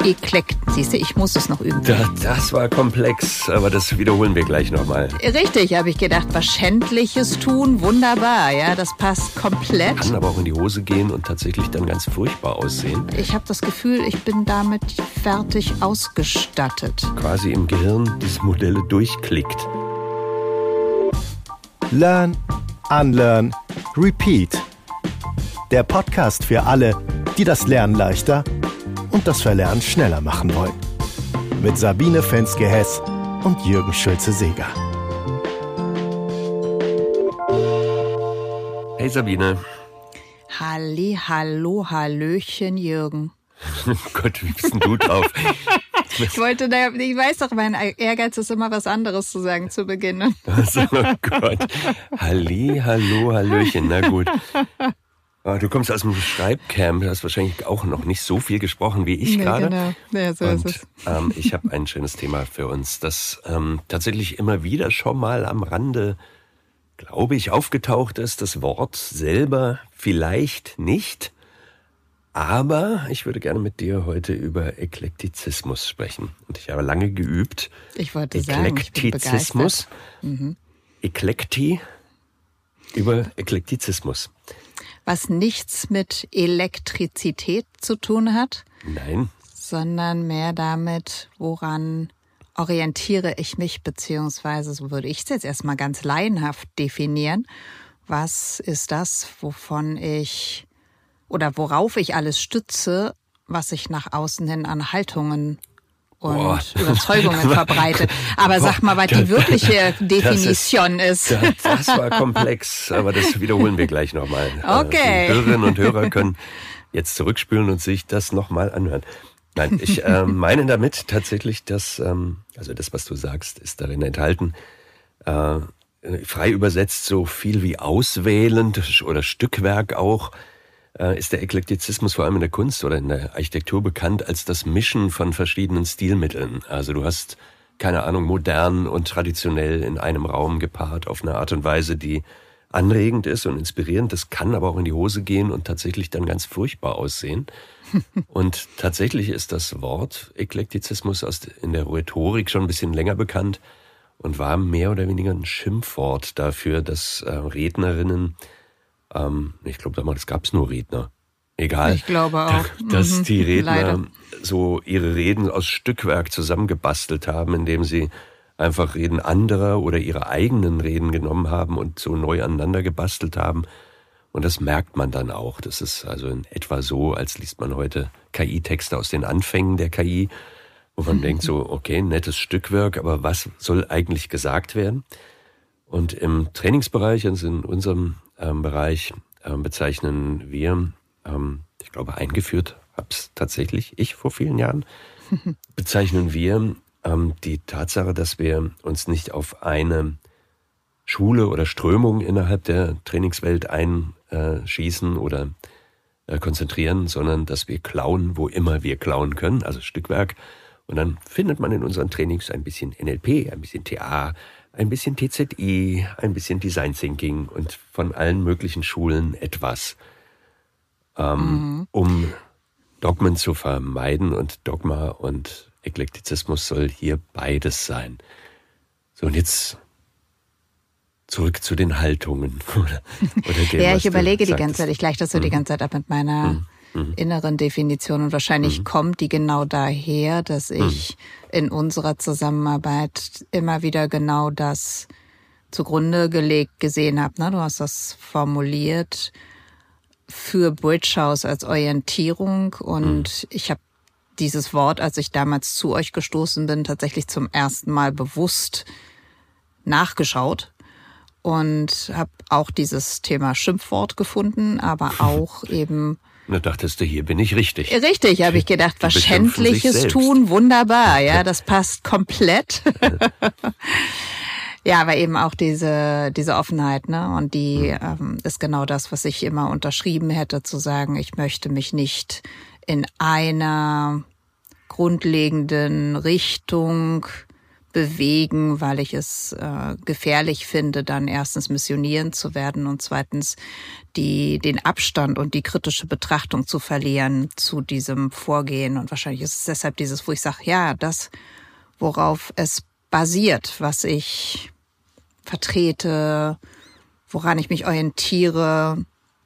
Siehst du, ich muss es noch üben. Das war komplex, aber das wiederholen wir gleich nochmal. Richtig, habe ich gedacht, was Schändliches tun, wunderbar, ja, das passt komplett. Kann aber auch in die Hose gehen und tatsächlich dann ganz furchtbar aussehen. Ich habe das Gefühl, ich bin damit fertig ausgestattet. Quasi im Gehirn diese Modelle durchklickt. Learn, Unlearn, Repeat. Der Podcast für alle, die das Lernen leichter und das Verlernen schneller machen wollen. Mit Sabine Fenske-Hess und Jürgen Schulze-Seeger. Hey Sabine. Hallo, Hallöchen, Jürgen. Oh Gott, wie bist denn du drauf? Ich weiß doch, mein Ehrgeiz ist immer was anderes zu sagen zu Beginn. Also, oh Gott. Hallo, Hallöchen, na gut. Du kommst aus dem Schreibcamp, du hast wahrscheinlich auch noch nicht so viel gesprochen wie ich gerade. Genau, ja, so ist es. Ich habe ein schönes Thema für uns, das tatsächlich immer wieder schon mal am Rande, glaube ich, aufgetaucht ist. Das Wort selber vielleicht nicht, aber ich würde gerne mit dir heute über Eklektizismus sprechen. Und ich habe lange geübt. Ich wollte sagen, ich bin begeistert. Eklekti, über Eklektizismus. Was nichts mit Elektrizität zu tun hat. Nein. Sondern mehr damit, woran orientiere ich mich, beziehungsweise, so würde ich es jetzt erstmal ganz laienhaft definieren. Was ist das, worauf ich alles stütze, was ich nach außen hin an Haltungen und Überzeugungen verbreite. Aber sag mal, was die wirkliche Definition ist. Das war komplex, aber das wiederholen wir gleich nochmal. Okay. Die Hörerinnen und Hörer können jetzt zurückspülen und sich das nochmal anhören. Nein, ich meine damit tatsächlich, dass, also das, was du sagst, ist darin enthalten, frei übersetzt so viel wie auswählend oder Stückwerk auch, ist der Eklektizismus vor allem in der Kunst oder in der Architektur bekannt als das Mischen von verschiedenen Stilmitteln. Also du hast, keine Ahnung, modern und traditionell in einem Raum gepaart auf eine Art und Weise, die anregend ist und inspirierend. Das kann aber auch in die Hose gehen und tatsächlich dann ganz furchtbar aussehen. Und tatsächlich ist das Wort Eklektizismus in der Rhetorik schon ein bisschen länger bekannt und war mehr oder weniger ein Schimpfwort dafür, dass Rednerinnen, ich glaube damals gab es nur Redner, egal. Ich glaube auch. Dass die Redner Leider so ihre Reden aus Stückwerk zusammengebastelt haben, indem sie einfach Reden anderer oder ihre eigenen Reden genommen haben und so neu aneinander gebastelt haben. Und das merkt man dann auch. Das ist also in etwa so, als liest man heute KI-Texte aus den Anfängen der KI, wo man denkt so, okay, nettes Stückwerk, aber was soll eigentlich gesagt werden? Und im Trainingsbereich, also in unserem Bereich, bezeichnen wir, ich glaube eingeführt hab's tatsächlich ich vor vielen Jahren, bezeichnen wir die Tatsache, dass wir uns nicht auf eine Schule oder Strömung innerhalb der Trainingswelt einschießen oder konzentrieren, sondern dass wir klauen, wo immer wir klauen können, also Stückwerk. Und dann findet man in unseren Trainings ein bisschen NLP, ein bisschen TA, ein bisschen TZI, ein bisschen Design Thinking und von allen möglichen Schulen etwas, um Dogmen zu vermeiden. Und Dogma und Eklektizismus soll hier beides sein. So, und jetzt zurück zu den Haltungen. Oder dem, ja, was ich überlege du die ganze Zeit, ich gleiche das so die ganze Zeit ab mit meiner inneren Definition und wahrscheinlich kommt die genau daher, dass ich in unserer Zusammenarbeit immer wieder genau das zugrunde gelegt gesehen habe. Ne? Du hast das formuliert für Bridge House als Orientierung und ich habe dieses Wort, als ich damals zu euch gestoßen bin, tatsächlich zum ersten Mal bewusst nachgeschaut und habe auch dieses Thema Schimpfwort gefunden, aber auch eben... Da dachtest du, hier bin ich richtig. Richtig, habe ich gedacht, was Schändliches tun, wunderbar, ja, das passt komplett. Ja, aber eben auch diese Offenheit, ne? Und die ist genau das, was ich immer unterschrieben hätte, zu sagen, ich möchte mich nicht in einer grundlegenden Richtung bewegen, weil ich es gefährlich finde, dann erstens missionieren zu werden und zweitens den Abstand und die kritische Betrachtung zu verlieren zu diesem Vorgehen. Und wahrscheinlich ist es deshalb dieses, wo ich sage, ja, das, worauf es basiert, was ich vertrete, woran ich mich orientiere.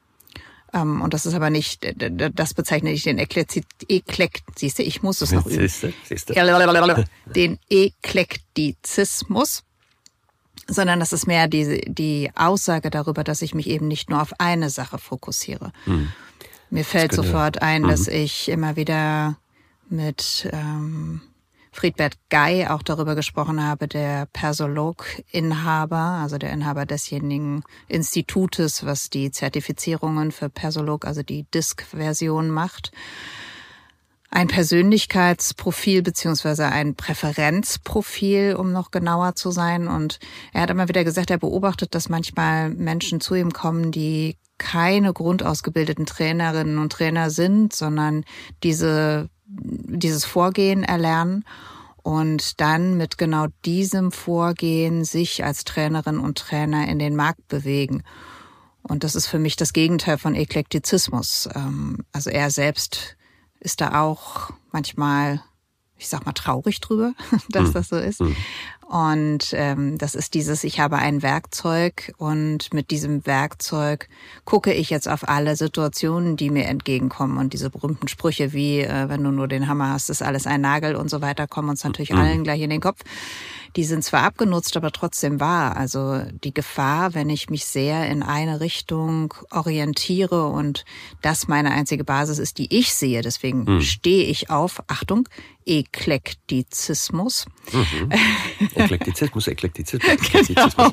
Und das ist aber nicht, das bezeichne ich den siehst du, ich muss es noch üben. Siehst du. Den Eklektizismus, sondern das ist mehr die Aussage darüber, dass ich mich eben nicht nur auf eine Sache fokussiere. Mir fällt sofort ein, dass ich immer wieder mit Friedbert Guy auch darüber gesprochen habe, der Persolog-Inhaber, also der Inhaber desjenigen Institutes, was die Zertifizierungen für Persolog, also die DISC-Version macht. Ein Persönlichkeitsprofil beziehungsweise ein Präferenzprofil, um noch genauer zu sein. Und er hat immer wieder gesagt, er beobachtet, dass manchmal Menschen zu ihm kommen, die keine grundausgebildeten Trainerinnen und Trainer sind, sondern dieses Vorgehen erlernen und dann mit genau diesem Vorgehen sich als Trainerin und Trainer in den Markt bewegen. Und das ist für mich das Gegenteil von Eklektizismus. Also er selbst ist da auch manchmal, ich sag mal, traurig drüber, dass das so ist. Und das ist dieses, ich habe ein Werkzeug und mit diesem Werkzeug gucke ich jetzt auf alle Situationen, die mir entgegenkommen. Und diese berühmten Sprüche wie, wenn du nur den Hammer hast, ist alles ein Nagel und so weiter, kommen uns natürlich allen gleich in den Kopf. Die sind zwar abgenutzt, aber trotzdem wahr. Also die Gefahr, wenn ich mich sehr in eine Richtung orientiere und das meine einzige Basis ist, die ich sehe, deswegen stehe ich auf, Achtung, Eklektizismus. Eklektizismus. Genau.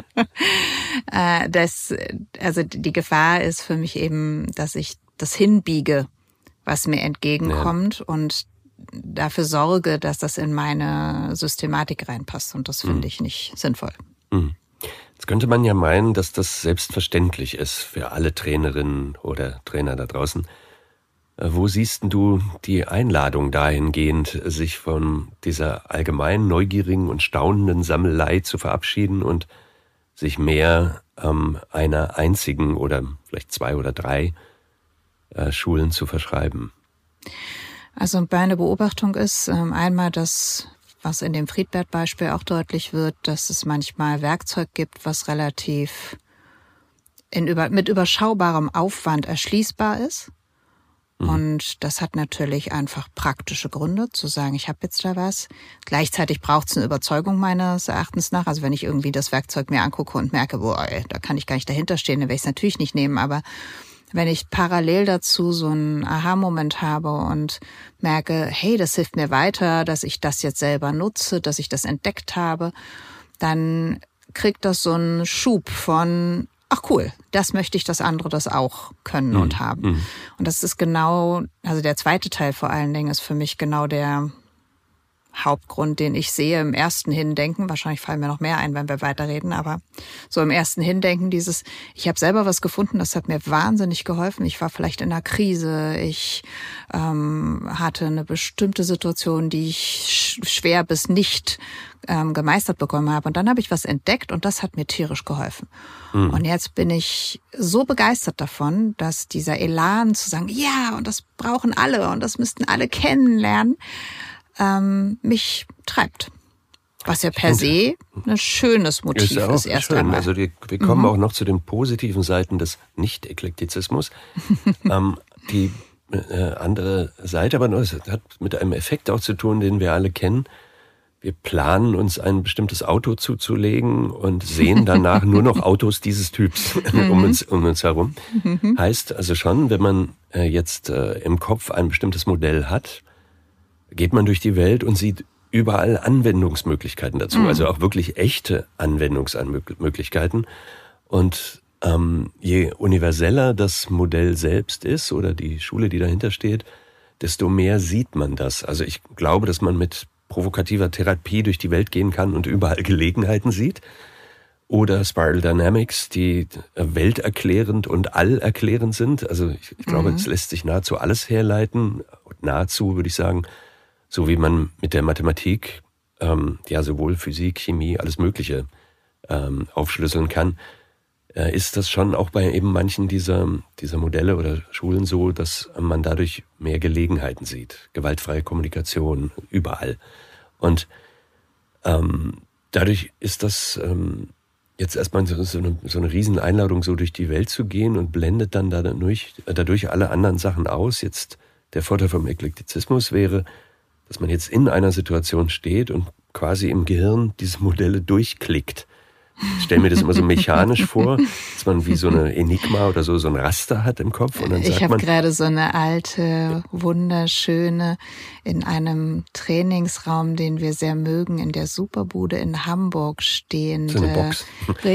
Also die Gefahr ist für mich eben, dass ich das hinbiege, was mir entgegenkommt und dafür sorge, dass das in meine Systematik reinpasst. Und das finde ich nicht sinnvoll. Jetzt könnte man ja meinen, dass das selbstverständlich ist für alle Trainerinnen oder Trainer da draußen. Wo siehst du die Einladung dahingehend, sich von dieser allgemein neugierigen und staunenden Sammelei zu verabschieden und sich mehr einer einzigen oder vielleicht 2 oder 3 Schulen zu verschreiben? Also meine Beobachtung ist einmal das, was in dem Friedbert-Beispiel auch deutlich wird, dass es manchmal Werkzeug gibt, was relativ mit überschaubarem Aufwand erschließbar ist. Und das hat natürlich einfach praktische Gründe, zu sagen, ich habe jetzt da was. Gleichzeitig braucht es eine Überzeugung meines Erachtens nach. Also wenn ich irgendwie das Werkzeug mir angucke und merke, boah, da kann ich gar nicht dahinter stehen, dann werde ich es natürlich nicht nehmen. Aber wenn ich parallel dazu so einen Aha-Moment habe und merke, hey, das hilft mir weiter, dass ich das jetzt selber nutze, dass ich das entdeckt habe, dann kriegt das so einen Schub von, ach cool, das möchte ich, dass andere das auch können und haben. Und das ist genau, also der zweite Teil vor allen Dingen ist für mich genau der Hauptgrund, den ich sehe im ersten Hindenken. Wahrscheinlich fallen mir noch mehr ein, wenn wir weiterreden, aber so im ersten Hindenken dieses, ich habe selber was gefunden, das hat mir wahnsinnig geholfen. Ich war vielleicht in einer Krise, ich hatte eine bestimmte Situation, die ich schwer bis nicht gemeistert bekommen habe. Und dann habe ich was entdeckt und das hat mir tierisch geholfen. Und jetzt bin ich so begeistert davon, dass dieser Elan zu sagen, ja, und das brauchen alle und das müssten alle kennenlernen, mich treibt. Was ja per se ein schönes Motiv ist erst einmal. Also wir kommen auch noch zu den positiven Seiten des Nicht-Eklektizismus. Die andere Seite, aber das hat mit einem Effekt auch zu tun, den wir alle kennen. Wir planen uns ein bestimmtes Auto zuzulegen und sehen danach nur noch Autos dieses Typs um uns herum. Heißt also schon, wenn man jetzt im Kopf ein bestimmtes Modell hat, geht man durch die Welt und sieht überall Anwendungsmöglichkeiten dazu, also auch wirklich echte Anwendungsmöglichkeiten. Und je universeller das Modell selbst ist oder die Schule, die dahinter steht, desto mehr sieht man das. Also ich glaube, dass man mit provokativer Therapie durch die Welt gehen kann und überall Gelegenheiten sieht. Oder Spiral Dynamics, die welterklärend und allerklärend sind. Also ich glaube, es lässt sich nahezu alles herleiten. Nahezu, würde ich sagen, so wie man mit der Mathematik sowohl Physik, Chemie, alles Mögliche aufschlüsseln kann, ist das schon auch bei eben manchen dieser Modelle oder Schulen so, dass man dadurch mehr Gelegenheiten sieht. Gewaltfreie Kommunikation überall. Und dadurch ist das jetzt erstmal so eine Rieseneinladung, so durch die Welt zu gehen und blendet dann dadurch alle anderen Sachen aus. Jetzt der Vorteil vom Eklektizismus wäre, dass man jetzt in einer Situation steht und quasi im Gehirn diese Modelle durchklickt. Ich stelle mir das immer so mechanisch vor, dass man wie so eine Enigma oder so ein Raster hat im Kopf. Und dann sagt ich habe gerade so eine alte, wunderschöne, in einem Trainingsraum, den wir sehr mögen, in der Superbude in Hamburg stehende. So eine Box.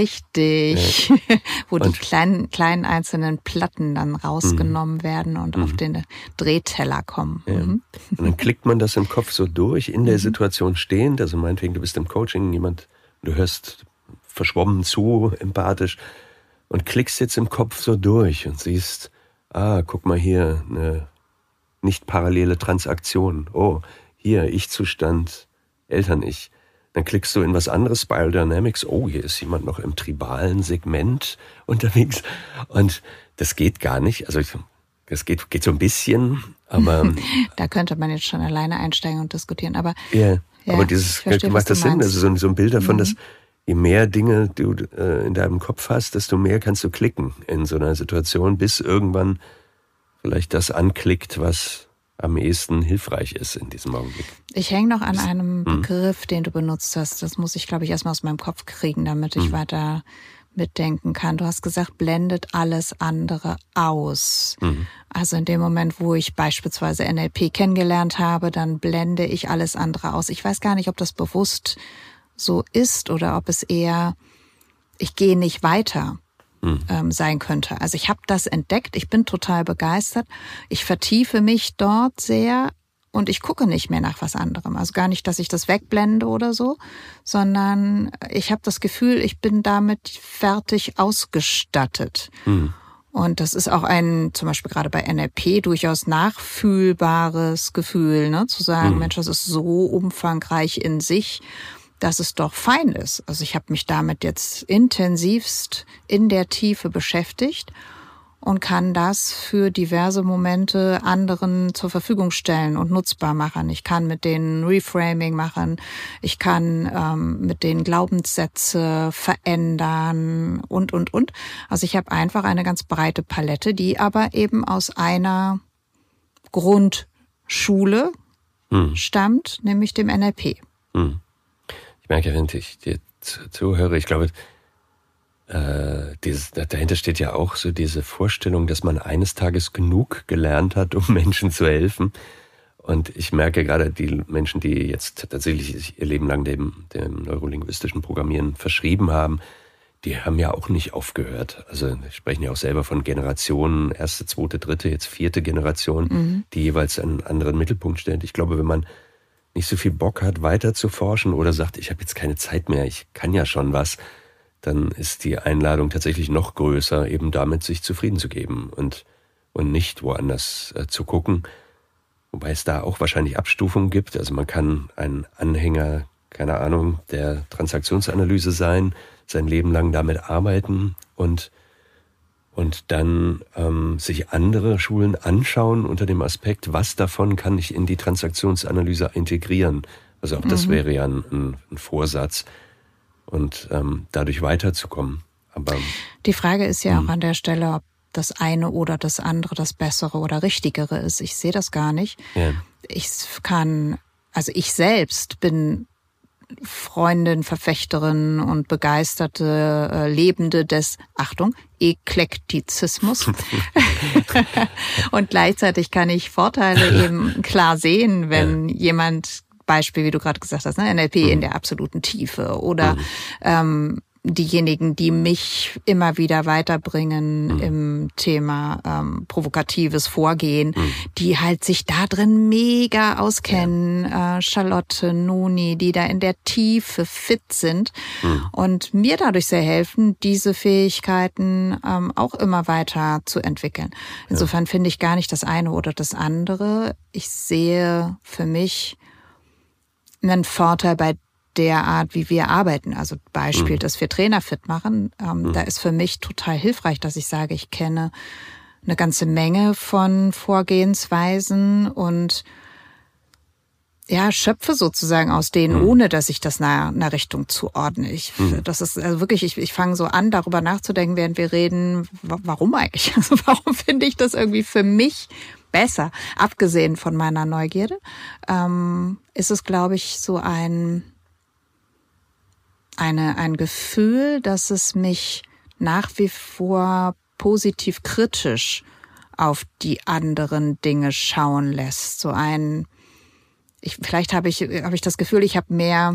Richtig. Ja. Wo die kleinen einzelnen Platten dann rausgenommen werden und auf den Drehteller kommen. Ja. Und dann klickt man das im Kopf so durch, in der Situation stehend. Also meinetwegen, du bist im Coaching, du hörst verschwommen zu, empathisch, und klickst jetzt im Kopf so durch und siehst, guck mal hier, eine nicht parallele Transaktion. Oh, hier, Ich-Zustand, Eltern-Ich. Dann klickst du in was anderes, Spiral Dynamics. Oh, hier ist jemand noch im tribalen Segment unterwegs. Und das geht gar nicht. Also das geht so ein bisschen, aber... Da könnte man jetzt schon alleine einsteigen und diskutieren, aber... Ja, aber dieses macht das Sinn. Also so ein Bild davon, dass je mehr Dinge du in deinem Kopf hast, desto mehr kannst du klicken in so einer Situation, bis irgendwann vielleicht das anklickt, was am ehesten hilfreich ist in diesem Augenblick. Ich hänge noch an einem Begriff, den du benutzt hast. Das muss ich, glaube ich, erstmal aus meinem Kopf kriegen, damit ich weiter mitdenken kann. Du hast gesagt, blendet alles andere aus. Also in dem Moment, wo ich beispielsweise NLP kennengelernt habe, dann blende ich alles andere aus. Ich weiß gar nicht, ob das bewusst so ist oder ob es eher, ich gehe nicht weiter sein könnte. Also ich habe das entdeckt, ich bin total begeistert, ich vertiefe mich dort sehr und ich gucke nicht mehr nach was anderem. Also gar nicht, dass ich das wegblende oder so, sondern ich habe das Gefühl, ich bin damit fertig ausgestattet. Und das ist auch zum Beispiel gerade bei NLP, durchaus nachfühlbares Gefühl, ne? Zu sagen, Mensch, das ist so umfangreich in sich, dass es doch fein ist. Also ich habe mich damit jetzt intensivst in der Tiefe beschäftigt und kann das für diverse Momente anderen zur Verfügung stellen und nutzbar machen. Ich kann mit denen Reframing machen, ich kann mit denen Glaubenssätze verändern und. Also ich habe einfach eine ganz breite Palette, die aber eben aus einer Grundschule stammt, nämlich dem NLP. Ich merke, wenn ich dir zuhöre, ich glaube, dahinter steht ja auch so diese Vorstellung, dass man eines Tages genug gelernt hat, um Menschen zu helfen. Und ich merke gerade, die Menschen, die jetzt tatsächlich ihr Leben lang dem neurolinguistischen Programmieren verschrieben haben, die haben ja auch nicht aufgehört. Also wir sprechen ja auch selber von Generationen, erste, zweite, dritte, jetzt vierte Generation, die jeweils einen anderen Mittelpunkt stellt. Ich glaube, wenn man nicht so viel Bock hat, weiter zu forschen oder sagt, ich habe jetzt keine Zeit mehr, ich kann ja schon was, dann ist die Einladung tatsächlich noch größer, eben damit sich zufrieden zu geben und nicht woanders zu gucken. Wobei es da auch wahrscheinlich Abstufungen gibt. Also man kann ein Anhänger, keine Ahnung, der Transaktionsanalyse sein Leben lang damit arbeiten und dann sich andere Schulen anschauen unter dem Aspekt, was davon kann ich in die Transaktionsanalyse integrieren. Also auch das wäre ja ein Vorsatz und dadurch weiterzukommen. Aber die Frage ist ja auch an der Stelle, ob das eine oder das andere das Bessere oder Richtigere ist. Ich sehe das gar nicht. Ja. Ich selbst bin Freundin, Verfechterin und begeisterte Lebende des, Achtung, Eklektizismus. Und gleichzeitig kann ich Vorteile eben klar sehen, wenn jemand, Beispiel, wie du gerade gesagt hast, ne, NLP in der absoluten Tiefe oder diejenigen, die mich immer wieder weiterbringen im Thema provokatives Vorgehen, die halt sich da drin mega auskennen, Charlotte, Noni, die da in der Tiefe fit sind und mir dadurch sehr helfen, diese Fähigkeiten auch immer weiter zu entwickeln. Insofern finde ich gar nicht das eine oder das andere. Ich sehe für mich ein Vorteil bei der Art, wie wir arbeiten. Also Beispiel, dass wir Trainer fit machen. Da ist für mich total hilfreich, dass ich sage, ich kenne eine ganze Menge von Vorgehensweisen und ja, schöpfe sozusagen aus denen, ohne dass ich das einer Richtung zuordne. Das ist also wirklich, ich fange so an, darüber nachzudenken, während wir reden, warum eigentlich? Also warum finde ich das irgendwie für mich besser? Abgesehen von meiner Neugierde, ist es, glaube ich, so ein Gefühl, dass es mich nach wie vor positiv kritisch auf die anderen Dinge schauen lässt. Vielleicht habe ich das Gefühl, ich habe mehr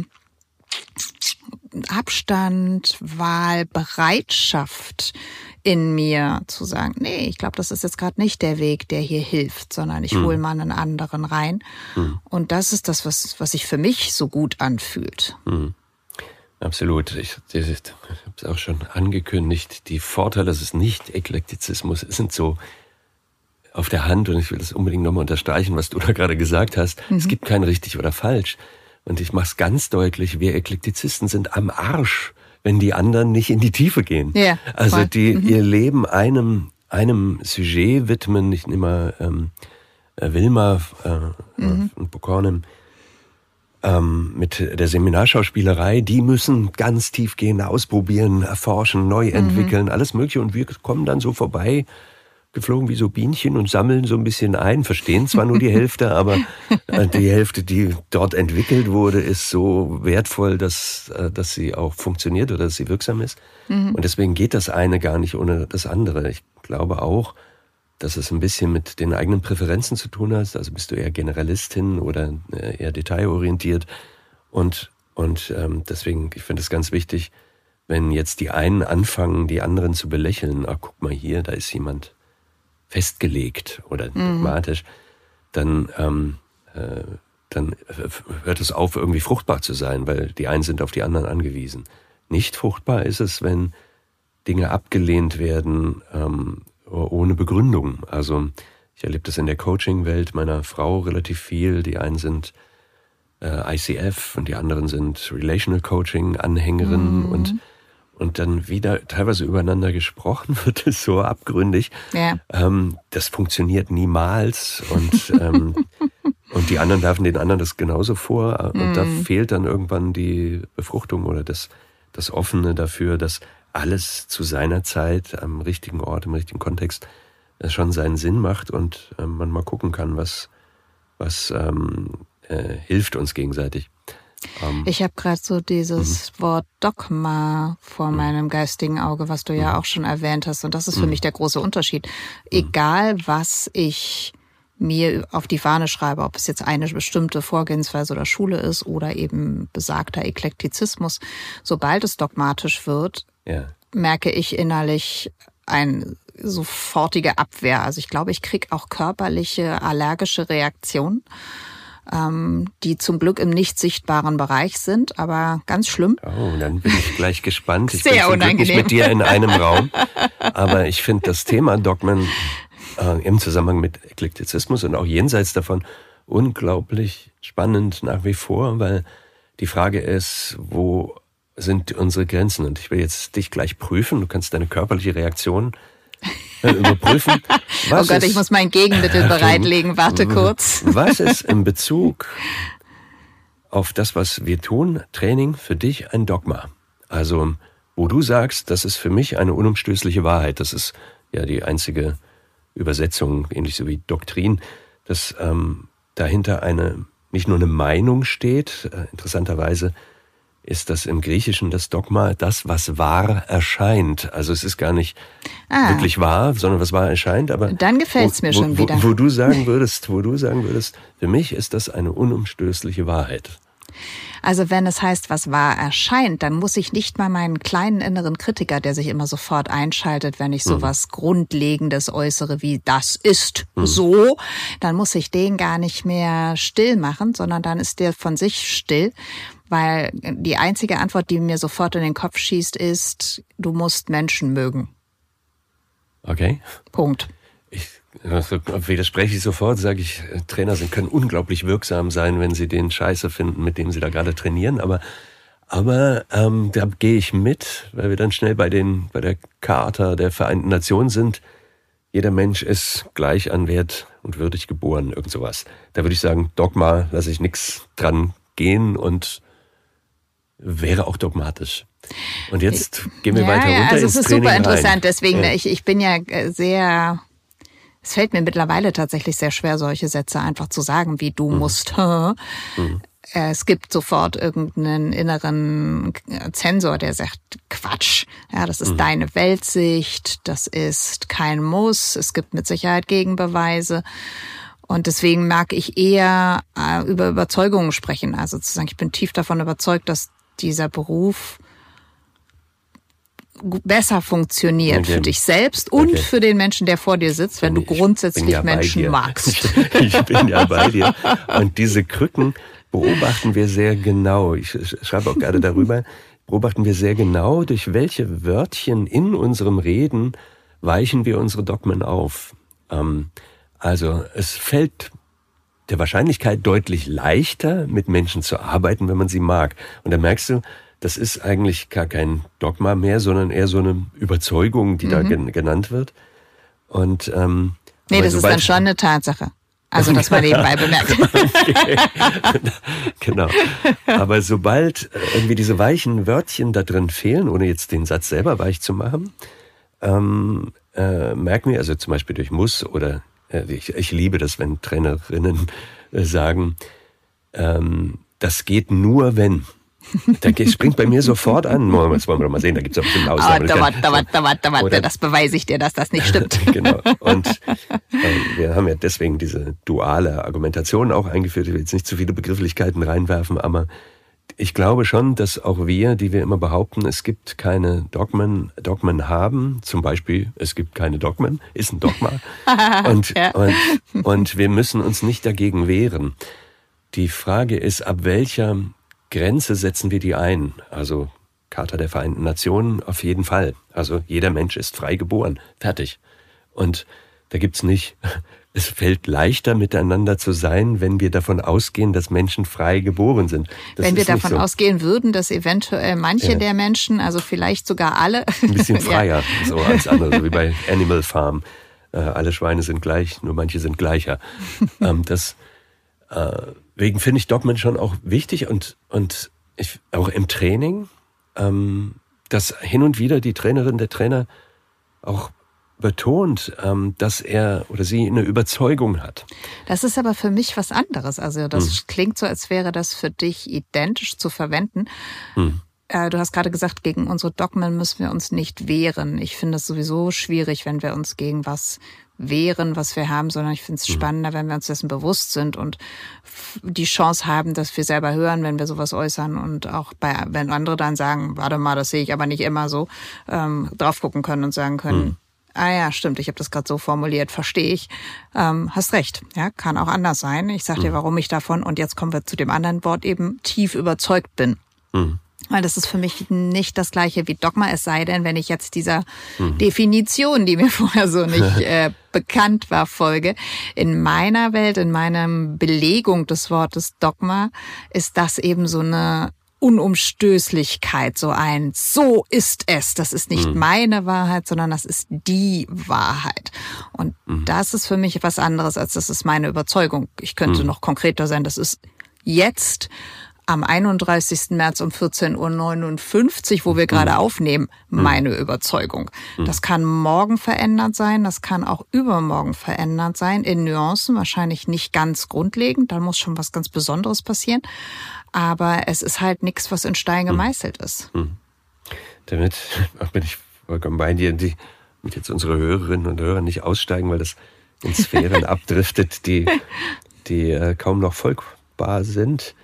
Abstand, Wahlbereitschaft in mir zu sagen, nee, ich glaube, das ist jetzt gerade nicht der Weg, der hier hilft, sondern ich hole mal einen anderen rein. Und das ist das, was sich für mich so gut anfühlt. Absolut. Ich habe es auch schon angekündigt. Die Vorteile, das ist nicht Eklektizismus, sind so auf der Hand und ich will das unbedingt nochmal unterstreichen, was du da gerade gesagt hast. Es gibt kein richtig oder falsch. Und ich mache es ganz deutlich, wir Eklektizisten sind am Arsch, wenn die anderen nicht in die Tiefe gehen. Ja, also ihr Leben einem Sujet widmen. Ich nehme mal Wilma und Bokornem, mit der Seminarschauspielerei, die müssen ganz tief gehen, ausprobieren, erforschen, neu entwickeln, alles Mögliche. Und wir kommen dann so vorbei, geflogen wie so Bienchen und sammeln so ein bisschen ein, verstehen zwar nur die Hälfte, aber die Hälfte, die dort entwickelt wurde, ist so wertvoll, dass sie auch funktioniert oder dass sie wirksam ist. Und deswegen geht das eine gar nicht ohne das andere. Ich glaube auch, dass es ein bisschen mit den eigenen Präferenzen zu tun hat. Also bist du eher Generalistin oder eher detailorientiert. Und deswegen, ich finde es ganz wichtig, wenn jetzt die einen anfangen, die anderen zu belächeln, guck mal hier, da ist jemand festgelegt oder dogmatisch, dann hört es auf, irgendwie fruchtbar zu sein, weil die einen sind auf die anderen angewiesen. Nicht fruchtbar ist es, wenn Dinge abgelehnt werden, ohne Begründung. Also ich erlebe das in der Coaching-Welt meiner Frau relativ viel. Die einen sind ICF und die anderen sind Relational Coaching-Anhängerinnen und dann wieder teilweise übereinander gesprochen wird, es so abgründig. Ja. Das funktioniert niemals und die anderen werfen den anderen das genauso vor und da fehlt dann irgendwann die Befruchtung oder das Offene dafür, dass alles zu seiner Zeit am richtigen Ort, im richtigen Kontext schon seinen Sinn macht und man mal gucken kann, was hilft uns gegenseitig. Ich habe gerade so dieses Wort Dogma vor meinem geistigen Auge, was du ja auch schon erwähnt hast. Und das ist für mich der große Unterschied. Egal, was ich mir auf die Fahne schreibe, ob es jetzt eine bestimmte Vorgehensweise oder Schule ist oder eben besagter Eklektizismus, sobald es dogmatisch wird, merke ich innerlich eine sofortige Abwehr. Also ich glaube, ich kriege auch körperliche allergische Reaktionen, die zum Glück im nicht sichtbaren Bereich sind, aber ganz schlimm. Oh, dann bin ich gleich gespannt. Ich Sehr bin zum Glück nicht mit dir in einem Raum, aber ich finde das Thema Dogmen im Zusammenhang mit Eklektizismus und auch jenseits davon unglaublich spannend nach wie vor, weil die Frage ist, wo sind unsere Grenzen? Und ich will jetzt dich gleich prüfen. Du kannst deine körperliche Reaktion überprüfen. Oh Gott, ich muss mein Gegenmittel bereitlegen. Warte kurz. Was ist in Bezug auf das, was wir tun, Training, für dich ein Dogma? Also, wo du sagst, das ist für mich eine unumstößliche Wahrheit. Das ist ja die einzige Übersetzung, ähnlich so wie Doktrin, dass dahinter nicht nur eine Meinung steht. Interessanterweise ist das im Griechischen das Dogma, das, was wahr erscheint. Also es ist gar nicht wirklich wahr, sondern was wahr erscheint. Aber dann gefällt's mir schon wieder. Wo du sagen würdest, für mich ist das eine unumstößliche Wahrheit. Also wenn es heißt, was wahr erscheint, dann muss ich nicht mal meinen kleinen inneren Kritiker, der sich immer sofort einschaltet, wenn ich sowas Grundlegendes äußere wie das ist so, dann muss ich den gar nicht mehr still machen, sondern dann ist der von sich still, weil die einzige Antwort, die mir sofort in den Kopf schießt, ist, du musst Menschen mögen. Okay. Punkt. widerspreche ich sofort, sage ich, Trainer können unglaublich wirksam sein, wenn sie den Scheiße finden, mit dem sie da gerade trainieren, aber da gehe ich mit, weil wir dann schnell bei der Charta der Vereinten Nationen sind. Jeder Mensch ist gleich an Wert und würdig geboren, irgend sowas. Da würde ich sagen, Dogma, lasse ich nichts dran gehen und wäre auch dogmatisch. Und jetzt gehen wir weiter runter also ins es ist Training super interessant, rein. deswegen, ich bin ja sehr, es fällt mir mittlerweile tatsächlich sehr schwer, solche Sätze einfach zu sagen, wie du musst. Es gibt sofort irgendeinen inneren Zensor, der sagt, Quatsch, ja, das ist deine Weltsicht, das ist kein Muss, es gibt mit Sicherheit Gegenbeweise. Und deswegen mag ich eher über Überzeugungen sprechen. Also zu sagen, ich bin tief davon überzeugt, dass dieser Beruf besser funktioniert für dich selbst und für den Menschen, der vor dir sitzt, wenn du grundsätzlich Menschen magst. Ich bin ja bei dir. Und diese Krücken beobachten wir sehr genau. Ich schreibe auch gerade darüber, beobachten wir sehr genau, durch welche Wörtchen in unserem Reden weichen wir unsere Dogmen auf. Also es fällt der Wahrscheinlichkeit deutlich leichter, mit Menschen zu arbeiten, wenn man sie mag. Und da merkst du, das ist eigentlich gar kein Dogma mehr, sondern eher so eine Überzeugung, die da genannt wird. Und nee, das ist dann schon eine Tatsache. Also das mal nebenbei bemerkt. Okay. Genau. Aber sobald irgendwie diese weichen Wörtchen da drin fehlen, ohne jetzt den Satz selber weich zu machen, merken wir, also zum Beispiel durch Muss oder ich liebe das, wenn Trainerinnen sagen, das geht nur, wenn. Da springt bei mir sofort an. Das wollen wir doch mal sehen, da gibt es auch bestimmt Aussagen. Warte, das beweise ich dir, dass das nicht stimmt. Genau. Und wir haben ja deswegen diese duale Argumentation auch eingeführt. Ich will jetzt nicht zu viele Begrifflichkeiten reinwerfen, aber ich glaube schon, dass auch wir, die wir immer behaupten, es gibt keine Dogmen haben, zum Beispiel, es gibt keine Dogmen, ist ein Dogma. Und wir müssen uns nicht dagegen wehren. Die Frage ist, ab welcher Grenze setzen wir die ein? Also Charta der Vereinten Nationen auf jeden Fall. Also jeder Mensch ist frei geboren. Fertig. Und da gibt's nicht, es fällt leichter miteinander zu sein, wenn wir davon ausgehen, dass Menschen frei geboren sind. Wenn wir davon ausgehen würden, dass eventuell manche der Menschen, also vielleicht sogar alle, ein bisschen freier, so als andere, so wie bei Animal Farm. Alle Schweine sind gleich, nur manche sind gleicher. Deswegen finde ich Dogmen schon auch wichtig und ich, auch im Training, dass hin und wieder die Trainerin, der Trainer auch betont, dass er oder sie eine Überzeugung hat. Das ist aber für mich was anderes. Also das klingt so, als wäre das für dich identisch zu verwenden. Du hast gerade gesagt, gegen unsere Dogmen müssen wir uns nicht wehren. Ich finde es sowieso schwierig, wenn wir uns gegen was wehren, was wir haben, sondern ich finde es spannender, wenn wir uns dessen bewusst sind und die Chance haben, dass wir selber hören, wenn wir sowas äußern und auch wenn andere dann sagen, warte mal, das sehe ich aber nicht immer so, drauf gucken können und sagen können, ah ja, stimmt, ich habe das gerade so formuliert, verstehe ich. Hast recht, ja, kann auch anders sein. Ich sage dir, warum ich davon, und jetzt kommen wir zu dem anderen Wort, eben tief überzeugt bin. Weil das ist für mich nicht das Gleiche wie Dogma, es sei denn, wenn ich jetzt dieser Definition, die mir vorher so nicht bekannt war, folge. In meiner Welt, in meiner Belegung des Wortes Dogma, ist das eben so eine Unumstößlichkeit, so ist es. Das ist nicht meine Wahrheit, sondern das ist die Wahrheit. Und das ist für mich was anderes, als das ist meine Überzeugung. Ich könnte noch konkreter sein, das ist jetzt am 31. März um 14:59 Uhr, wo wir gerade aufnehmen, meine Überzeugung. Das kann morgen verändert sein, das kann auch übermorgen verändert sein, in Nuancen, wahrscheinlich nicht ganz grundlegend, da muss schon was ganz Besonderes passieren, aber es ist halt nichts, was in Stein gemeißelt ist. Damit bin ich vollkommen bei dir, die mit jetzt unsere Hörerinnen und Hörer nicht aussteigen, weil das in Sphären abdriftet, die kaum noch folgbar sind.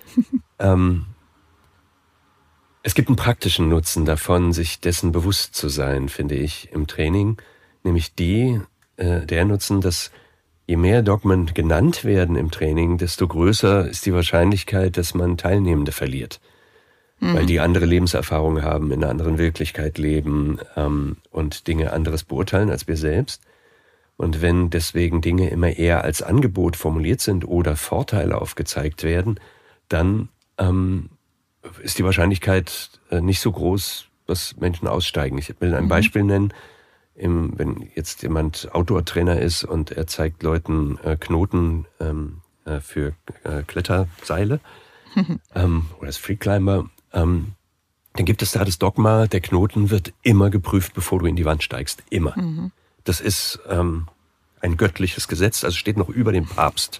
Es gibt einen praktischen Nutzen davon, sich dessen bewusst zu sein, finde ich, im Training. Nämlich der Nutzen, dass je mehr Dogmen genannt werden im Training, desto größer ist die Wahrscheinlichkeit, dass man Teilnehmende verliert. Weil die andere Lebenserfahrungen haben, in einer anderen Wirklichkeit leben und Dinge anderes beurteilen als wir selbst. Und wenn deswegen Dinge immer eher als Angebot formuliert sind oder Vorteile aufgezeigt werden, dann ist die Wahrscheinlichkeit nicht so groß, dass Menschen aussteigen. Ich will ein Beispiel nennen. Wenn jetzt jemand Outdoor-Trainer ist und er zeigt Leuten Knoten für Kletterseile oder ist Freeclimber, dann gibt es da das Dogma, der Knoten wird immer geprüft, bevor du in die Wand steigst. Immer. Das ist ein göttliches Gesetz, also steht noch über dem Papst.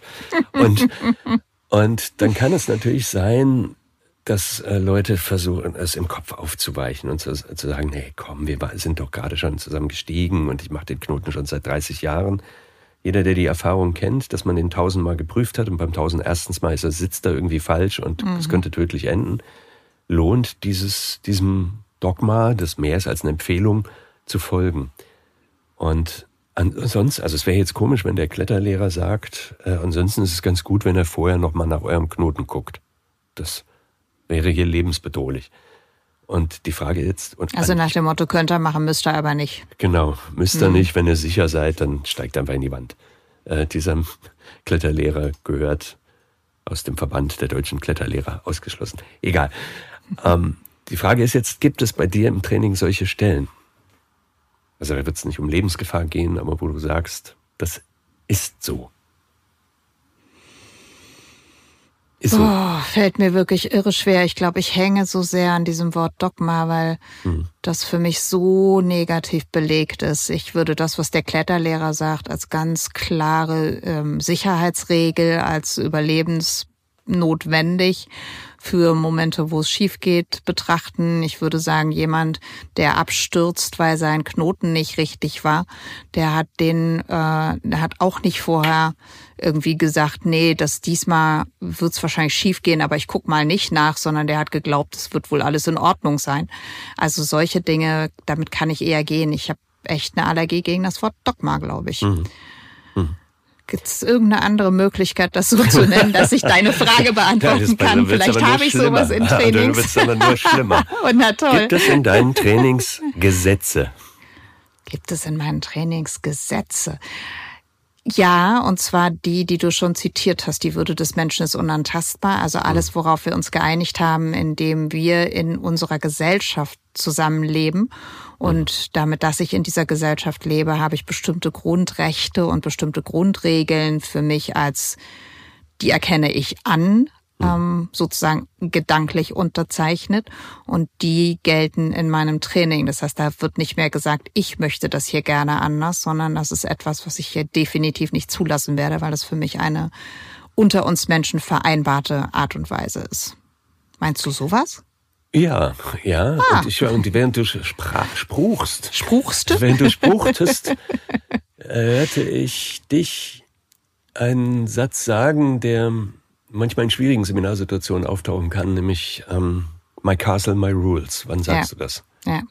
Und dann kann es natürlich sein, dass Leute versuchen, es im Kopf aufzuweichen und zu sagen, nee, komm, wir sind doch gerade schon zusammen gestiegen und ich mache den Knoten schon seit 30 Jahren. Jeder, der die Erfahrung kennt, dass man den 1000-mal geprüft hat und beim 1001. Mal sitzt da irgendwie falsch und es könnte tödlich enden, lohnt diesem Dogma, das mehr ist als eine Empfehlung, zu folgen. Und ansonsten, also es wäre jetzt komisch, wenn der Kletterlehrer sagt, ansonsten ist es ganz gut, wenn er vorher nochmal nach eurem Knoten guckt. Das wäre hier lebensbedrohlich. Und die Frage jetzt... Also nach dem Motto, könnt ihr machen, müsst ihr aber nicht. Genau, müsst ihr nicht. Wenn ihr sicher seid, dann steigt einfach in die Wand. Dieser Kletterlehrer gehört aus dem Verband der deutschen Kletterlehrer ausgeschlossen. Egal. Die Frage ist jetzt, gibt es bei dir im Training solche Stellen? Also da wird es nicht um Lebensgefahr gehen, aber wo du sagst, das ist so. Fällt mir wirklich irre schwer. Ich glaube, ich hänge so sehr an diesem Wort Dogma, weil das für mich so negativ belegt ist. Ich würde das, was der Kletterlehrer sagt, als ganz klare Sicherheitsregel, als überlebensnotwendig für Momente, wo es schief geht, betrachten. Ich würde sagen, jemand, der abstürzt, weil sein Knoten nicht richtig war, der hat auch nicht vorher irgendwie gesagt, nee, diesmal wird's wahrscheinlich schief gehen, aber ich guck mal nicht nach, sondern der hat geglaubt, es wird wohl alles in Ordnung sein. Also solche Dinge, damit kann ich eher gehen. Ich habe echt eine Allergie gegen das Wort Dogma, glaube ich. Gibt es irgendeine andere Möglichkeit, das so zu nennen, dass ich deine Frage beantworten kann? Vielleicht habe ich sowas in Trainings. Du wirst aber nur schlimmer. Na toll. Gibt es in deinen Trainings Gesetze? Gibt es in meinen Trainings Gesetze? Ja, und zwar die du schon zitiert hast. Die Würde des Menschen ist unantastbar. Also alles, worauf wir uns geeinigt haben, indem wir in unserer Gesellschaft zusammenleben. Und damit, dass ich in dieser Gesellschaft lebe, habe ich bestimmte Grundrechte und bestimmte Grundregeln für mich die erkenne ich an, sozusagen gedanklich unterzeichnet. Und die gelten in meinem Training. Das heißt, da wird nicht mehr gesagt, ich möchte das hier gerne anders, sondern das ist etwas, was ich hier definitiv nicht zulassen werde, weil das für mich eine unter uns Menschen vereinbarte Art und Weise ist. Meinst du sowas? Ja. Und während du spruchst, während du spruchtest, hörte ich dich einen Satz sagen, der manchmal in schwierigen Seminarsituationen auftauchen kann, nämlich My Castle, My Rules. Wann sagst du das? Ja.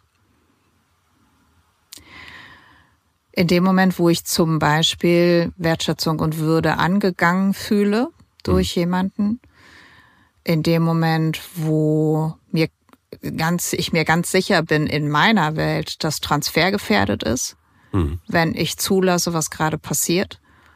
In dem Moment, wo ich zum Beispiel Wertschätzung und Würde angegangen fühle durch jemanden, in dem Moment, wo ich mir ganz sicher bin in meiner Welt, dass Transfer gefährdet ist, wenn ich zulasse, was gerade passiert.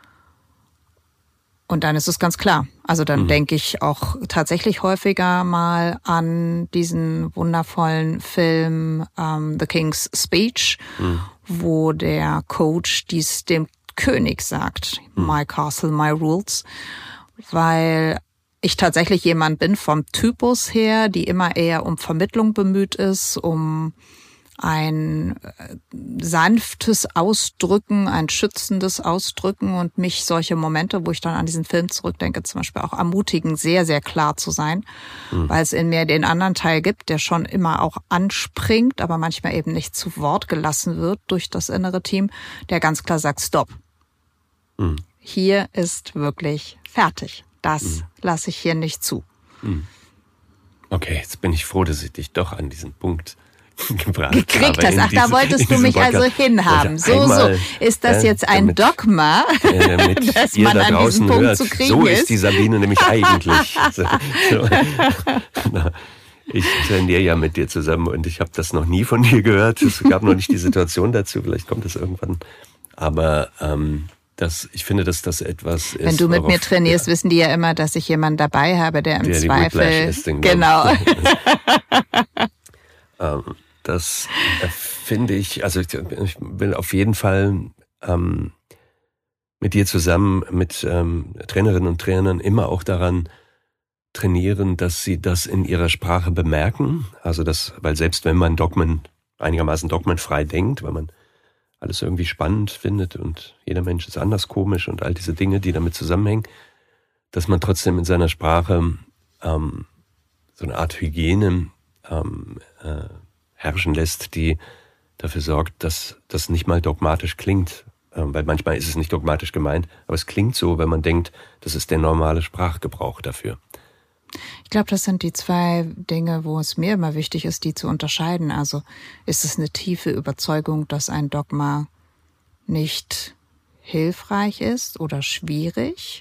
Und dann ist es ganz klar. Also dann denke ich auch tatsächlich häufiger mal an diesen wundervollen Film The King's Speech, wo der Coach dies dem König sagt, My Castle, My Rules, weil ich tatsächlich jemand bin vom Typus her, die immer eher um Vermittlung bemüht ist, um ein sanftes Ausdrücken, ein schützendes Ausdrücken und mich solche Momente, wo ich dann an diesen Film zurückdenke, zum Beispiel auch ermutigen, sehr, sehr klar zu sein, weil es in mir den anderen Teil gibt, der schon immer auch anspringt, aber manchmal eben nicht zu Wort gelassen wird durch das innere Team, der ganz klar sagt, stopp. Hier ist wirklich fertig. Das lasse ich hier nicht zu. Okay, jetzt bin ich froh, dass ich dich doch an diesen Punkt gekriegt hast. Ach, da wolltest du mich also hinhaben. So. Ist das jetzt ein Dogma, dass man an diesen Punkt zu kriegen ist? So ist die Sabine nämlich eigentlich. Ich trainiere ja mit dir zusammen und ich habe das noch nie von dir gehört. Es gab noch nicht die Situation dazu. Vielleicht kommt es irgendwann. Aber ich finde, dass das etwas ist. Wenn du mit mir trainierst, wissen die ja immer, dass ich jemanden dabei habe, der im Zweifel. Genau. Das finde ich, also ich will auf jeden Fall mit dir zusammen, mit Trainerinnen und Trainern immer auch daran trainieren, dass sie das in ihrer Sprache bemerken. Also weil selbst wenn man einigermaßen dogmenfrei denkt, weil man alles irgendwie spannend findet und jeder Mensch ist anders komisch und all diese Dinge, die damit zusammenhängen, dass man trotzdem in seiner Sprache so eine Art Hygiene herrschen lässt, die dafür sorgt, dass das nicht mal dogmatisch klingt. Weil manchmal ist es nicht dogmatisch gemeint, aber es klingt so, wenn man denkt, das ist der normale Sprachgebrauch dafür. Ich glaube, das sind die zwei Dinge, wo es mir immer wichtig ist, die zu unterscheiden. Also ist es eine tiefe Überzeugung, dass ein Dogma nicht hilfreich ist oder schwierig?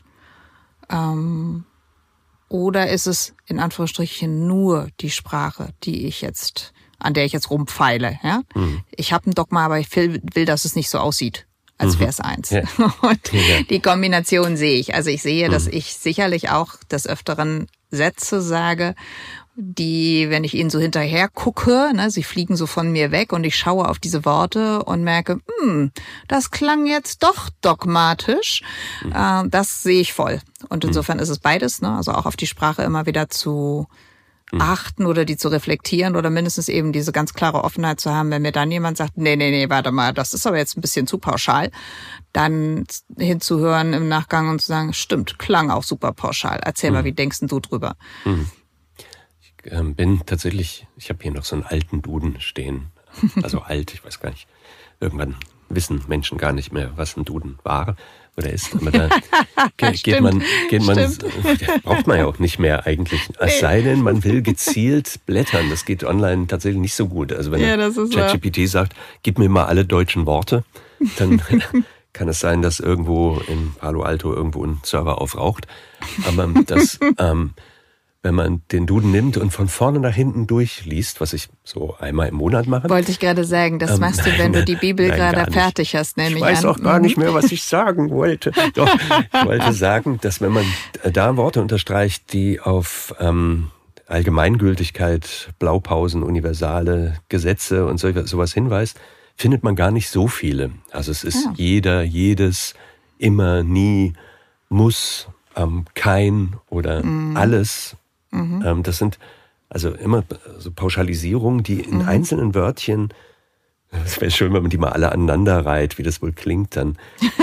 Oder ist es in Anführungsstrichen nur die Sprache, an der ich jetzt rumpfeile? Ja? Ich habe ein Dogma, aber ich will, dass es nicht so aussieht als Vers 1. Ja. Und die Kombination sehe ich. Also ich sehe, dass ich sicherlich auch des Öfteren Sätze sage, die, wenn ich ihnen so hinterher gucke, sie fliegen so von mir weg und ich schaue auf diese Worte und merke, das klang jetzt doch dogmatisch. Das sehe ich voll. Und insofern ist es beides, also auch auf die Sprache immer wieder zu achten oder die zu reflektieren oder mindestens eben diese ganz klare Offenheit zu haben, wenn mir dann jemand sagt, nee, warte mal, das ist aber jetzt ein bisschen zu pauschal, dann hinzuhören im Nachgang und zu sagen, stimmt, klang auch super pauschal. Erzähl mal, wie denkst denn du drüber? Ich habe hier noch so einen alten Duden stehen, also alt, ich weiß gar nicht, irgendwann wissen Menschen gar nicht mehr, was ein Duden war oder ist. Aber da geht man, braucht man ja auch nicht mehr eigentlich. Es sei denn, man will gezielt blättern. Das geht online tatsächlich nicht so gut. Also wenn ChatGPT sagt, gib mir mal alle deutschen Worte, dann kann es sein, dass irgendwo in Palo Alto irgendwo ein Server aufraucht. Aber wenn man den Duden nimmt und von vorne nach hinten durchliest, was ich so einmal im Monat mache. Wollte ich gerade sagen, das machst du, wenn du die Bibel gerade fertig hast, nämlich. Ich weiß auch gar nicht mehr, was ich sagen wollte. Doch, ich wollte sagen, dass wenn man da Worte unterstreicht, die auf Allgemeingültigkeit, Blaupausen, universale Gesetze und sowas hinweist, findet man gar nicht so viele. Also es ist jeder, jedes, immer, nie, muss, kein oder alles. Das sind also immer so Pauschalisierungen, die in einzelnen Wörtchen, es wäre schön, wenn man die mal alle aneinander reiht, wie das wohl klingt dann.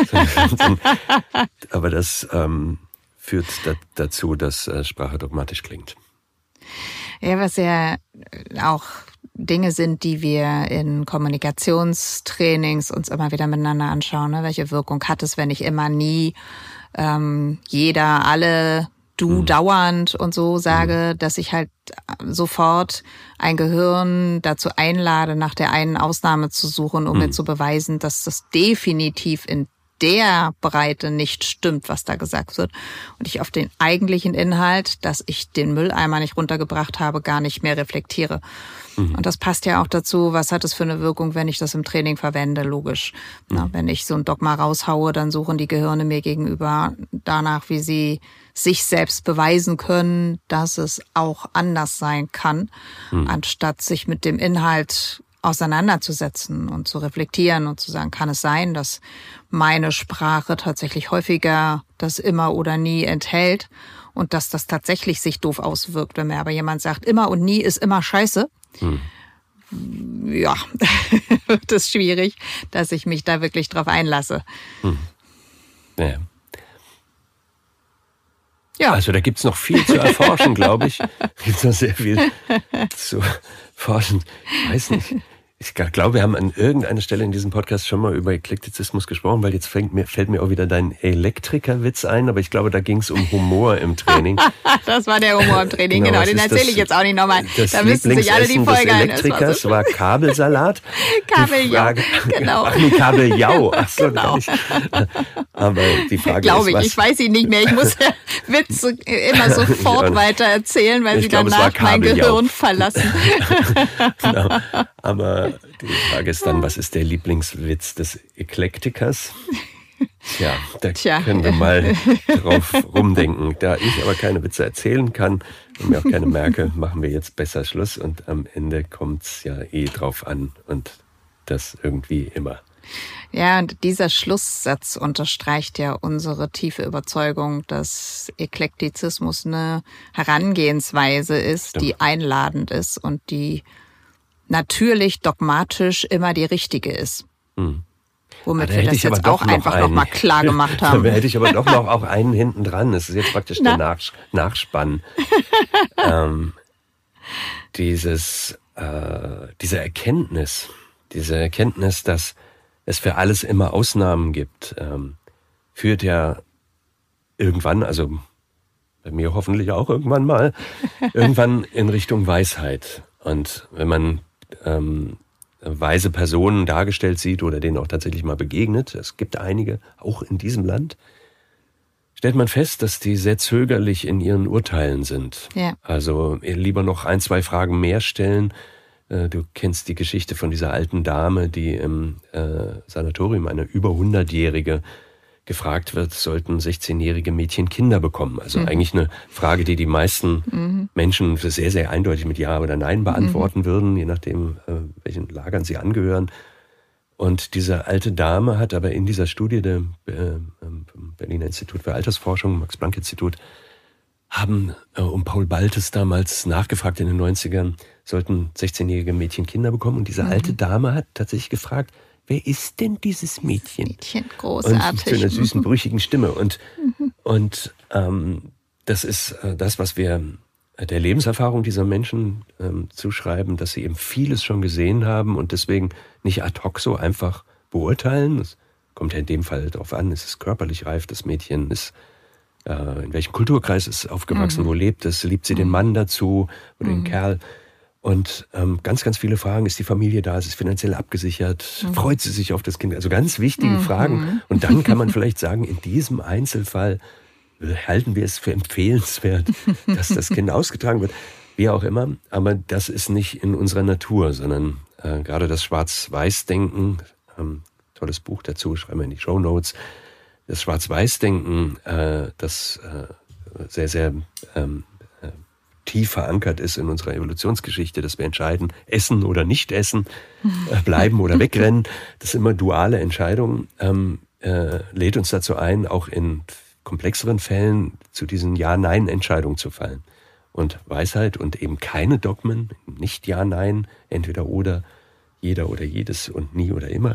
Aber das führt dazu, dass Sprache dogmatisch klingt. Ja, was ja auch Dinge sind, die wir in Kommunikationstrainings uns immer wieder miteinander anschauen. Welche Wirkung hat es, wenn ich immer, nie, jeder, alle, du dauernd und so sage, dass ich halt sofort ein Gehirn dazu einlade, nach der einen Ausnahme zu suchen, um mir zu beweisen, dass das definitiv in der Breite nicht stimmt, was da gesagt wird. Und ich auf den eigentlichen Inhalt, dass ich den Mülleimer nicht runtergebracht habe, gar nicht mehr reflektiere. Und das passt ja auch dazu, was hat es für eine Wirkung, wenn ich das im Training verwende, logisch. Wenn ich so ein Dogma raushaue, dann suchen die Gehirne mir gegenüber danach, wie sie sich selbst beweisen können, dass es auch anders sein kann, anstatt sich mit dem Inhalt auseinanderzusetzen und zu reflektieren und zu sagen, kann es sein, dass meine Sprache tatsächlich häufiger das immer oder nie enthält und dass das tatsächlich sich doof auswirkt. Wenn mir aber jemand sagt, immer und nie ist immer scheiße, ja, wird es schwierig, dass ich mich da wirklich drauf einlasse. Ja. Ja. Also da gibt's noch viel zu erforschen, glaube ich. Gibt's noch sehr viel zu forschen. Ich weiß nicht. Ich glaube, wir haben an irgendeiner Stelle in diesem Podcast schon mal über Eklektizismus gesprochen, weil jetzt fällt mir auch wieder dein Elektrikerwitz ein, aber ich glaube, da ging es um Humor im Training. Das war der Humor im Training, genau. Den erzähle ich jetzt auch nicht nochmal. Da müssten sich alle die Folge ein. Das Elektrikers war Kabelsalat. Kabeljau, genau. Ach nee, Kabeljau. Ach so, genau. Aber die Frage glaube ist, ich weiß ihn nicht mehr. Ich muss Witze immer sofort weiter erzählen, weil sie danach mein Gehirn verlassen. Genau. Aber die Frage ist dann, was ist der Lieblingswitz des Eklektikers? Tja, können wir mal drauf rumdenken. Da ich aber keine Witze erzählen kann und mir auch keine merke, machen wir jetzt besser Schluss. Und am Ende kommt's ja drauf an und das irgendwie immer. Ja, und dieser Schlusssatz unterstreicht ja unsere tiefe Überzeugung, dass Eklektizismus eine Herangehensweise ist, die einladend ist und die natürlich dogmatisch immer die richtige ist. Womit wir das jetzt auch einfach nochmal klar gemacht haben. Da hätte ich aber doch noch auch einen hinten dran. Das ist jetzt praktisch der Nachspann. Diese Erkenntnis, dass es für alles immer Ausnahmen gibt, führt ja irgendwann, also bei mir hoffentlich auch irgendwann mal, irgendwann in Richtung Weisheit. Und wenn man weise Personen dargestellt sieht oder denen auch tatsächlich mal begegnet, es gibt einige, auch in diesem Land, stellt man fest, dass die sehr zögerlich in ihren Urteilen sind. Ja. Also lieber noch 1, 2 Fragen mehr stellen. Du kennst die Geschichte von dieser alten Dame, die im Sanatorium, eine über 100-Jährige, gefragt wird, sollten 16-jährige Mädchen Kinder bekommen? Also eigentlich eine Frage, die meisten Menschen sehr, sehr eindeutig mit Ja oder Nein beantworten würden, je nachdem, welchen Lagern sie angehören. Und diese alte Dame hat aber in dieser Studie vom Berliner Institut für Altersforschung, Max-Planck-Institut, haben um Paul Baltes damals nachgefragt in den 90ern, sollten 16-jährige Mädchen Kinder bekommen. Und diese alte Dame hat tatsächlich gefragt, wer ist denn dieses Mädchen? Großartig. Und zu einer süßen, brüchigen Stimme. Und das ist das, was wir der Lebenserfahrung dieser Menschen zuschreiben, dass sie eben vieles schon gesehen haben und deswegen nicht ad hoc so einfach beurteilen. Das kommt ja in dem Fall darauf an, ist es körperlich reif, das Mädchen ist, in welchem Kulturkreis ist es aufgewachsen, wo lebt es, liebt sie den Mann dazu oder den Kerl. Und ganz, ganz viele Fragen, ist die Familie da, ist es finanziell abgesichert, freut sie sich auf das Kind? Also ganz wichtige Fragen. Und dann kann man vielleicht sagen, in diesem Einzelfall halten wir es für empfehlenswert, dass das Kind ausgetragen wird. Wie auch immer, aber das ist nicht in unserer Natur, sondern gerade das Schwarz-Weiß-Denken, tolles Buch dazu, schreiben wir in die Shownotes, das Schwarz-Weiß-Denken, das sehr, sehr tief verankert ist in unserer Evolutionsgeschichte, dass wir entscheiden, essen oder nicht essen, bleiben oder wegrennen. Das sind immer duale Entscheidungen, lädt uns dazu ein, auch in komplexeren Fällen zu diesen Ja-Nein-Entscheidungen zu fallen. Und Weisheit und eben keine Dogmen, nicht Ja, Nein, entweder oder, jeder oder jedes und nie oder immer.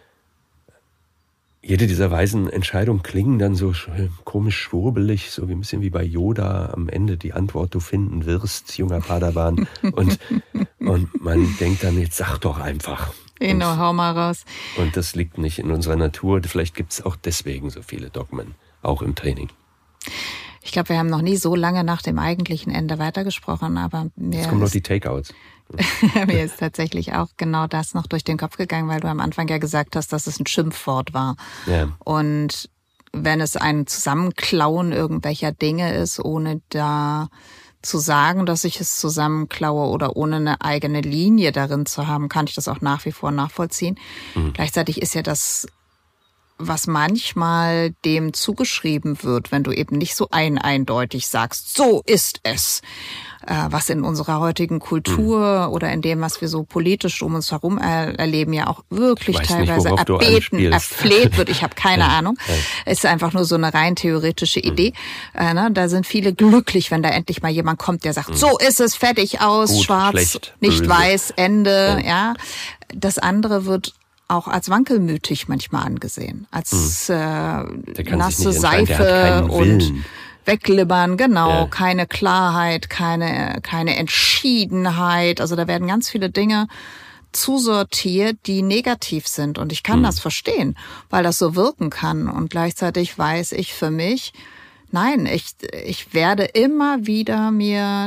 Jede dieser weisen Entscheidungen klingen dann so komisch schwurbelig, so ein bisschen wie bei Yoda am Ende die Antwort, du finden wirst, junger Padawan. Und man denkt dann, jetzt sag doch einfach. Genau, hau mal raus. Und das liegt nicht in unserer Natur. Vielleicht gibt es auch deswegen so viele Dogmen, auch im Training. Ich glaube, wir haben noch nie so lange nach dem eigentlichen Ende weitergesprochen, aber jetzt kommen noch die Takeouts. Mir ist tatsächlich auch genau das noch durch den Kopf gegangen, weil du am Anfang ja gesagt hast, dass es ein Schimpfwort war. Ja. Und wenn es ein Zusammenklauen irgendwelcher Dinge ist, ohne da zu sagen, dass ich es zusammenklaue oder ohne eine eigene Linie darin zu haben, kann ich das auch nach wie vor nachvollziehen. Gleichzeitig ist ja das, was manchmal dem zugeschrieben wird, wenn du eben nicht so eindeutig sagst, so ist es, was in unserer heutigen Kultur oder in dem, was wir so politisch um uns herum erleben, ja auch wirklich teilweise erfleht wird. Ich habe keine Ahnung. Es ist einfach nur so eine rein theoretische Idee. Da sind viele glücklich, wenn da endlich mal jemand kommt, der sagt, so ist es, fertig aus, gut, schwarz, schlecht, nicht böse, weiß, Ende. Ja. Das andere wird auch als wankelmütig manchmal angesehen, als nasse Seife und weglibbern, genau, ja. Keine Klarheit, keine Entschiedenheit. Also da werden ganz viele Dinge zusortiert, die negativ sind. Und ich kann das verstehen, weil das so wirken kann. Und gleichzeitig weiß ich für mich, nein, ich werde immer wieder mir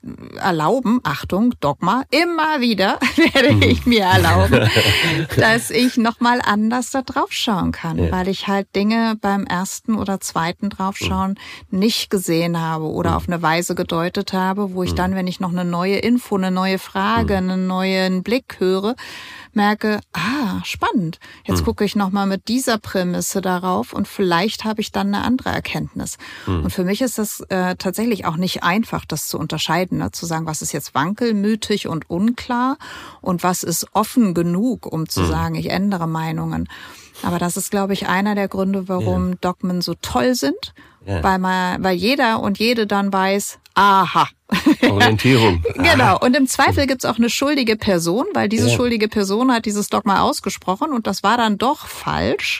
erlauben, Achtung, Dogma, immer wieder werde ich mir erlauben, dass ich nochmal anders da drauf schauen kann, weil ich halt Dinge beim ersten oder zweiten Draufschauen nicht gesehen habe oder auf eine Weise gedeutet habe, wo ich dann, wenn ich noch eine neue Info, eine neue Frage, einen neuen Blick höre, merke, spannend. Jetzt gucke ich nochmal mit dieser Prämisse darauf und vielleicht habe ich dann eine andere Erkenntnis. Und für mich ist das tatsächlich auch nicht einfach, das zu unterscheiden, ne? Zu sagen, was ist jetzt wankelmütig und unklar und was ist offen genug, um zu sagen, ich ändere Meinungen. Aber das ist, glaube ich, einer der Gründe, warum Dogmen so toll sind, weil jeder und jede dann weiß, aha. Orientierung. Genau. Und im Zweifel gibt's auch eine schuldige Person, weil diese schuldige Person hat dieses Dogma ausgesprochen und das war dann doch falsch.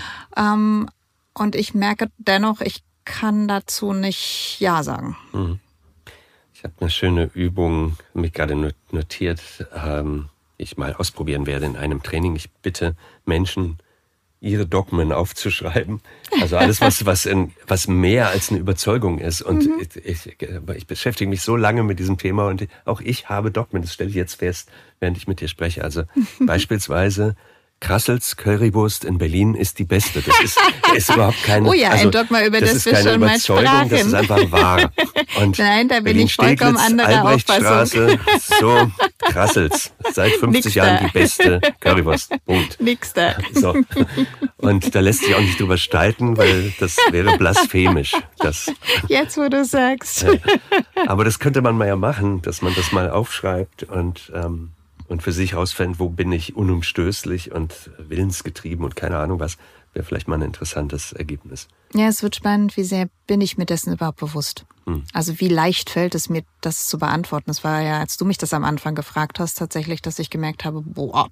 Und ich merke dennoch, ich kann dazu nicht Ja sagen. Ich habe eine schöne Übung mir gerade notiert, ich mal ausprobieren werde in einem Training. Ich bitte Menschen, ihre Dogmen aufzuschreiben. Also alles, was mehr als eine Überzeugung ist. Und ich beschäftige mich so lange mit diesem Thema und auch ich habe Dogmen. Das stelle ich jetzt fest, während ich mit dir spreche. Also beispielsweise Krassels Currywurst in Berlin ist die beste. Das ist überhaupt keine... Oh ja, ein Dogma, über das wir schon mal sprachen. Das ist einfach wahr. Und nein, da bin ich vollkommen anderer Auffassung. So, Krassels. Seit 50 Jahren die beste Currywurst. Punkt. Nix da. So. Und da lässt sich auch nicht drüber streiten, weil das wäre blasphemisch. Jetzt, wo du sagst. Aber das könnte man mal ja machen, dass man das mal aufschreibt und für sich rausfindet, wo bin ich unumstößlich und willensgetrieben und keine Ahnung was, wäre vielleicht mal ein interessantes Ergebnis. Ja, es wird spannend, wie sehr bin ich mir dessen überhaupt bewusst. Also wie leicht fällt es mir, das zu beantworten. Es war ja, als du mich das am Anfang gefragt hast, tatsächlich, dass ich gemerkt habe,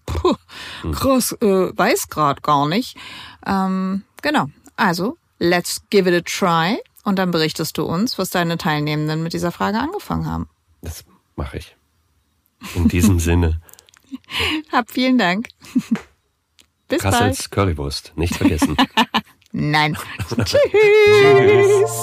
krass, weiß gerade gar nicht. Genau, also let's give it a try und dann berichtest du uns, was deine Teilnehmenden mit dieser Frage angefangen haben. Das mache ich. In diesem Sinne. Hab vielen Dank. Bis bald. Krassels Currywurst, nicht vergessen. Nein. Tschüss.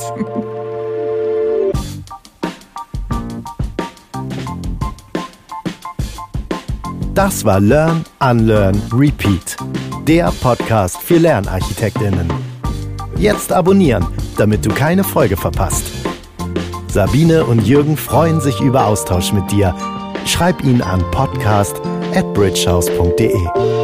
Das war Learn, Unlearn, Repeat. Der Podcast für LernarchitektInnen. Jetzt abonnieren, damit du keine Folge verpasst. Sabine und Jürgen freuen sich über Austausch mit dir. Schreib ihn an podcast@bridgehouse.de.